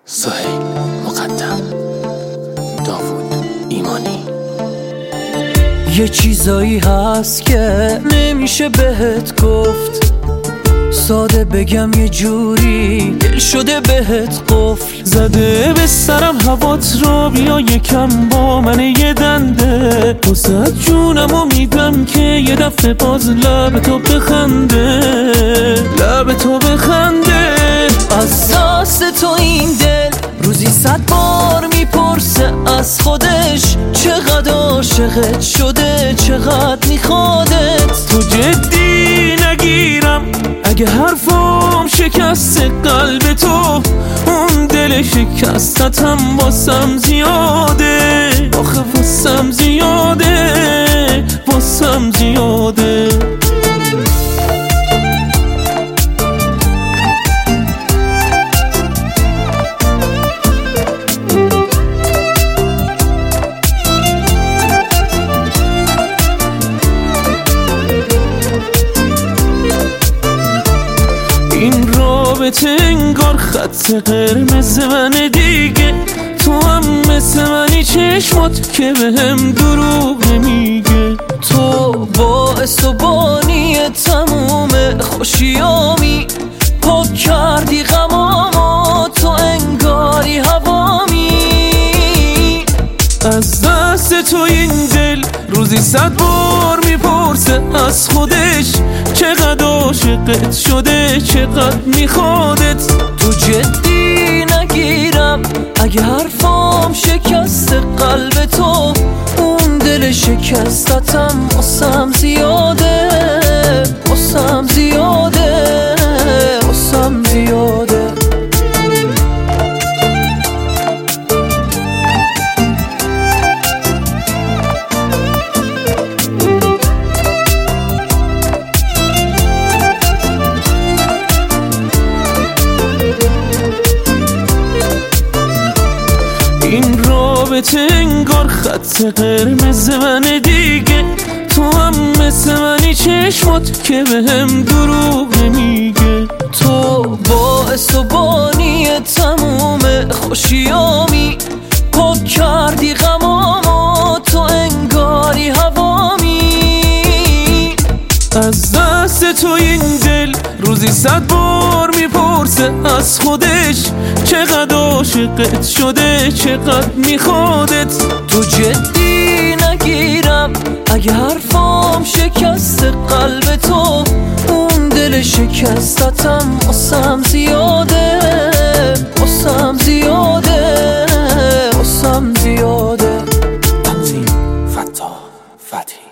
سهیل مقدم، داوود ایمانی. یه چیزایی هست که نمیشه بهت گفت، ساده بگم یه جوری دل شده بهت قفل زده به سرم هوات را بیا یکم با من یه دنده، واسه جونمو میدم که یه دفعه باز لب تو بخنده، لب تو بخنده. از دست تو این دل روزی 100 بار میپرسه از خودش، چقدر عاشقت شده، چقدر میخوادت. تو جدی نگیرم اگه حرفم شکست قلب تو، اون دل شکستتم واسم زیاده، آخه واسم زیاده، واسم زیاده. این رابطه انگار خط قرمز من دیگه، تو هم مثل منی چشمات که بهم دروغ نمیگه. تو باعث و بانی تموم خوشیامی، پاک کردی غمامو، تو انگاری هوامی. از دست تو این دل روزی 100 بار میپرسه از خودش، چقدر عاشقت شده، چقدر میخوادت. تو جدی نگیرم اگه حرفام شکست قلب تو، اون دل شکستتم واسم زیاده، واسم زیاده، واسم زیاده. این رابطه انگار خط قرمز من دیگه، تو هم مثل منی چشمات که بهم دروغ نمیگه. تو باعث و بانی تموم خوشیامی، پاک کردی غمامو، تو انگاری هوامی. از دست تو این دل روزی 100 بار میپرسه از خودش، چقدر عاشقت شده، چقدر میخوادت. تو جدی نگیرم اگه حرفام شکست قلب تو، اون دل شکستتم واسم زیاده، واسم زیاده، واسم زیاده. تنظیم فتاح فتحی.